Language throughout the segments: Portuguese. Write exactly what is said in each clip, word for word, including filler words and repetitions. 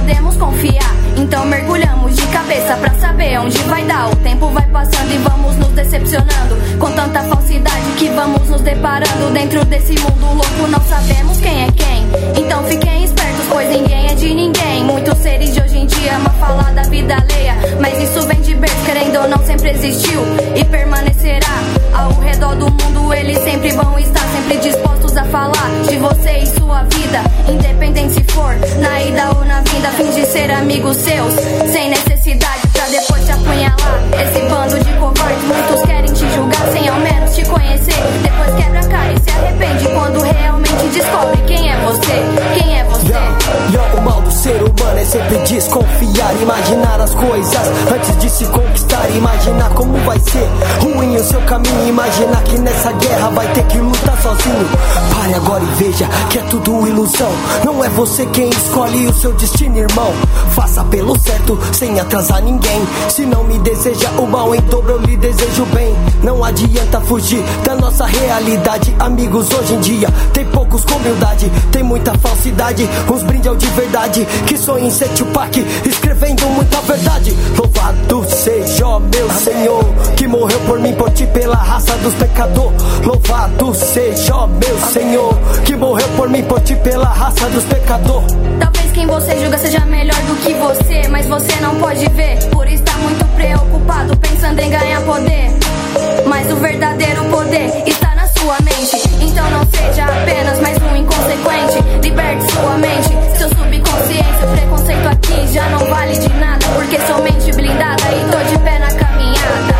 podemos confiar. Então mergulhamos de cabeça pra saber onde vai dar. O tempo vai passando e vamos nos decepcionando com tanta falsidade que vamos nos deparando. Dentro desse mundo louco não sabemos quem é quem. Então fiquem espertos, pois ninguém é de ninguém. Muitos seres de hoje em dia amam falar da vida alheia, mas isso vem de berço, querendo ou não, sempre existiu e permanecerá. Ao redor do mundo eles sempre vão estar, sempre dispostos a falar de você e sua vida, independente se for na ida ou na vinda. Fim de ser amigos seus, sem necessidade pra depois te apunhalar. Esse bando de covardes, muitos querem te julgar sem ao menos te conhecer. Depois quebra a cara e se arrepende quando realmente descobre quem é você, quem é você. Yo, yo, o mal do ser humano é sempre desconfiar, imaginar as coisas antes de se conquistar, imaginar como vai ser ruim o seu caminho, imaginar que nessa guerra vai ter que lutar sozinho. Pare agora e veja que é tudo ilusão, não é você quem escolhe o seu destino, irmão. Faça pelo certo, sem atrasar ninguém. Se não me deseja o mal em dobro, eu lhe desejo bem. Não adianta fugir da nossa realidade. Amigos hoje em dia tem poucos com humildade, tem muita falsidade, uns brindam de verdade que sonham em ser Tupac, escrevendo muita verdade. Louvado seja ó meu Senhor, que morreu por mim, por ti, pela raça dos pecadores. Louvado seja ó meu Senhor, que morreu por mim, por ti, pela raça dos pecadores. Talvez quem você julga seja melhor do que você, mas você não pode ver, por estar muito preocupado pensando em ganhar poder. Mas o verdadeiro poder está na sua mente, então não seja apenas mais um inconsequente. Liberte sua mente, seu subconsciente. O preconceito aqui já não vale de nada, porque sou mente blindada e tô de pé na caminhada.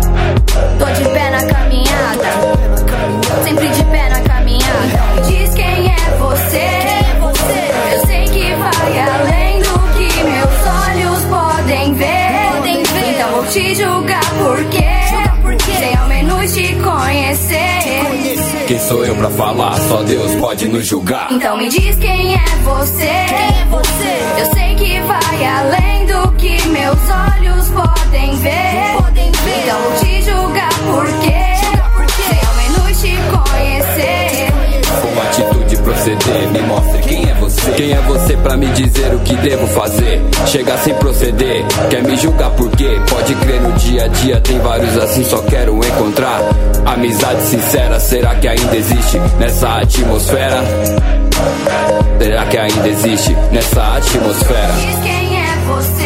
Tô de pé na caminhada, sempre de pé na caminhada. Diz quem é você, eu sei que vai além do que meus olhos podem ver. Então vou te julgar porque sem ao menos te conhecer. Quem sou eu pra falar? Só Deus pode nos julgar. Então me diz quem é você. Eu sei que vai além do que meus olhos podem ver. Então vou te julgar porque sem ao menos te conhecer. Com atitude proceder, me mostre quem é você. Quem é você pra me dizer o que devo fazer? Chega sem proceder, quer me julgar por quê? Pode crer, no dia a dia tem vários assim, só quero encontrar amizade sincera. Será que ainda existe nessa atmosfera? Será que ainda existe nessa atmosfera? Diz quem é você.